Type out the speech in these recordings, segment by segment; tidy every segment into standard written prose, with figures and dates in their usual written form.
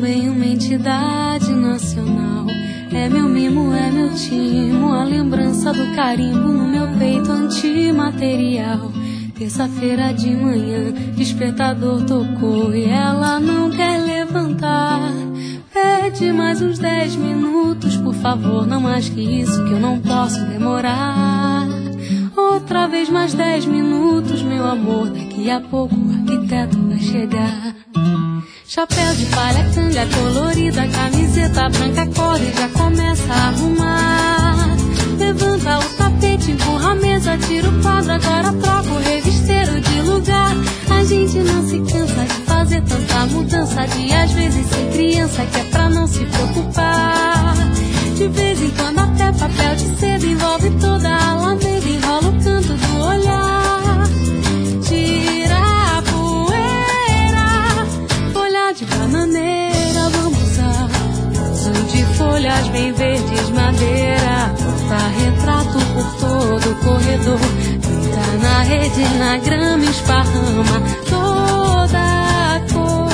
também uma entidade nacional. É meu mimo, é meu timo, a lembrança do carimbo no meu peito antimaterial. Terça-feira de manhã, despertador tocou e ela não quer levantar. Pede mais uns 10 minutos, por favor, não mais que isso, que eu não posso demorar. Outra vez mais 10 minutos, meu amor, daqui a pouco o arquiteto vai chegar. Chapéu de palha, canga colorida, camiseta branca, acorda e já começa a arrumar. Levanta o tapete, empurra a mesa, tira o quadro, agora troca o revisteiro de lugar. A gente não se cansa de fazer tanta mudança, de às vezes ser criança, que é pra não se preocupar. De vez em quando até papel de seda envolve toda a alameda, enrola o canto do olhar. Tira a poeira, folha de bananeira, vamos usar. São de folhas bem verdes, madeira, corta retrato por todo o corredor. Pinta na rede, na grama, esparrama toda a cor.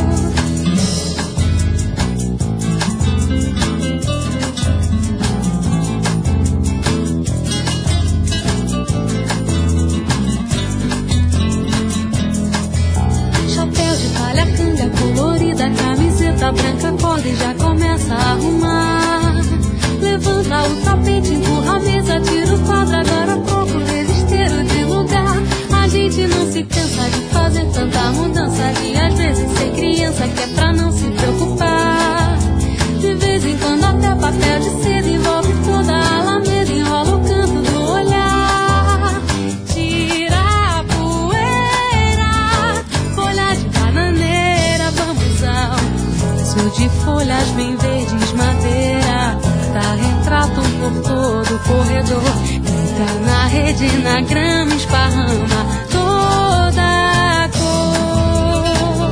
Chapéu de palha, canga colorida, camiseta branca, acorda e já começa a arrumar. Levanta o tapete, empurra a mesa, tira o quadro, agora troca o revisteiro de lugar. A gente não se cansa de fazer tanta mudança, de às vezes ser criança, que é pra não se preocupar. De vez em quando até papel de seda envolve toda a alameda, enrola o canto do olhar. Tira a poeira, folha de bananeira, vamos ao uso de folhas bem verdes, madeira. Dá retrato por todo o corredor. Pinta na rede, na grama, esparrama toda a cor.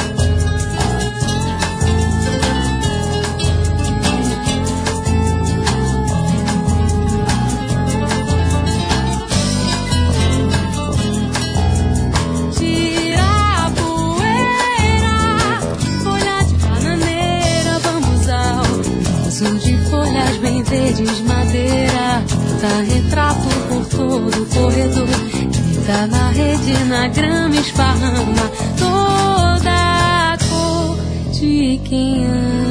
Tira a poeira, folha de bananeira, vamos ao uso de folhas bem verdes, madeira. Dá retrato por todo o corredor. Pinta na rede, na grama, esparrama toda a cor de quem ama.